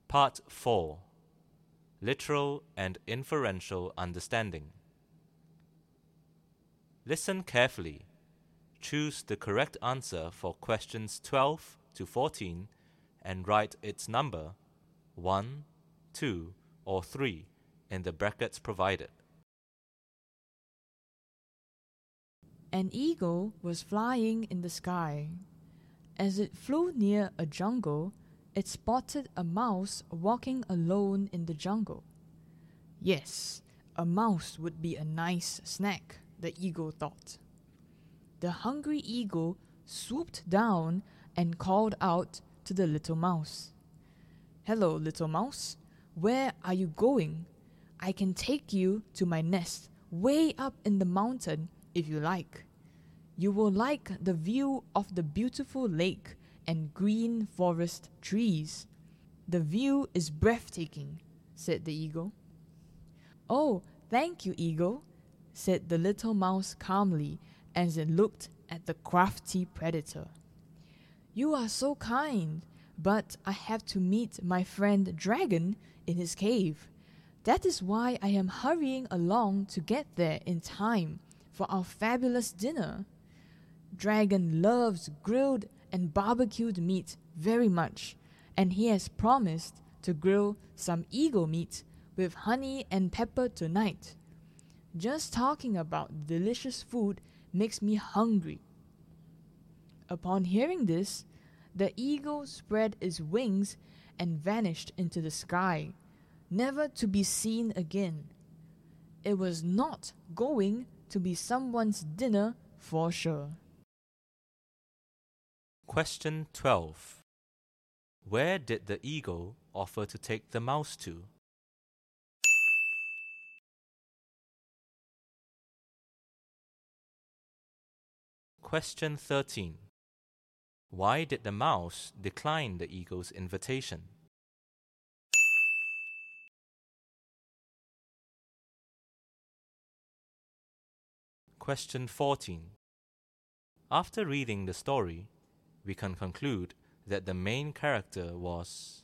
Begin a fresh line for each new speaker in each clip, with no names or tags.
Part 4. Literal and Inferential Understanding. Listen carefully. Choose the correct answer for questions 12 to 14 and write its number 1, 2, or 3 in the brackets provided.
An eagle was flying in the sky. As it flew near a jungle, it spotted a mouse walking alone in the jungle. Yes, a mouse would be a nice snack, the eagle thought. The hungry eagle swooped down and called out to the little mouse. "Hello, little mouse. Where are you going? I can take you to my nest way up in the mountain if you like. You will like the view of the beautiful lake and green forest trees. The view is breathtaking," said the eagle. "Oh, thank you, eagle," said the little mouse calmly as it looked at the crafty predator. "You are so kind, but I have to meet my friend Dragon in his cave. That is why I am hurrying along to get there in time for our fabulous dinner. Dragon loves grilled and barbecued meat very much, and he has promised to grill some eagle meat with honey and pepper tonight. Just talking about delicious food makes me hungry." Upon hearing this, the eagle spread its wings and vanished into the sky, never to be seen again. It was not going to be someone's dinner for sure.
Question 12. Where did the eagle offer to take the mouse to? Question 13. Why did the mouse decline the eagle's invitation? Question 14. After reading the story, we can conclude that the main character was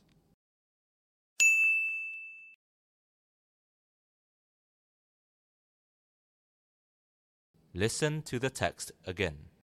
Listen to the text again.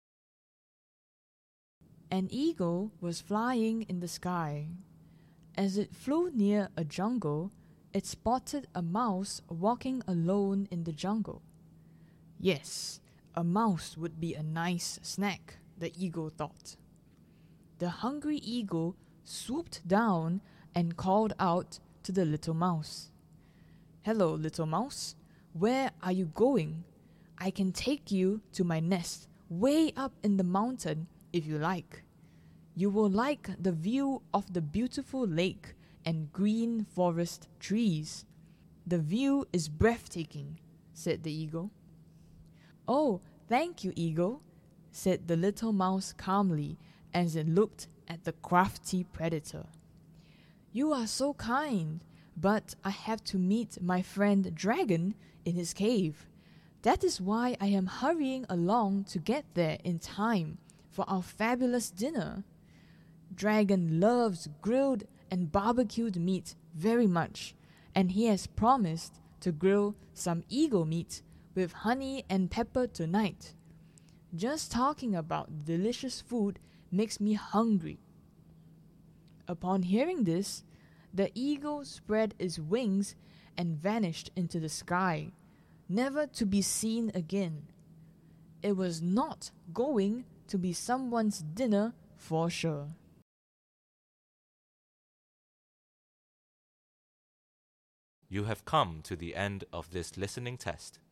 An eagle was flying in the sky. As it flew near a jungle, it spotted a mouse walking alone in the jungle. Yes, a mouse would be a nice snack, the eagle thought. The hungry eagle swooped down and called out to the little mouse. "Hello, little mouse. Where are you going? I can take you to my nest way up in the mountain if you like. You will like the view of the beautiful lake and green forest trees. The view is breathtaking," said the eagle. "Oh, thank you, eagle," said the little mouse calmly as it looked at the crafty predator. "You are so kind, but I have to meet my friend Dragon in his cave. That is why I am hurrying along to get there in time for our fabulous dinner. Dragon loves grilled and barbecued meat very much, and he has promised to grill some eagle meat with honey and pepper tonight. Just talking about delicious food makes me hungry." Upon hearing this, the eagle spread its wings and vanished into the sky, never to be seen again. It was not going to be someone's dinner for sure.
You have come to the end of this listening test.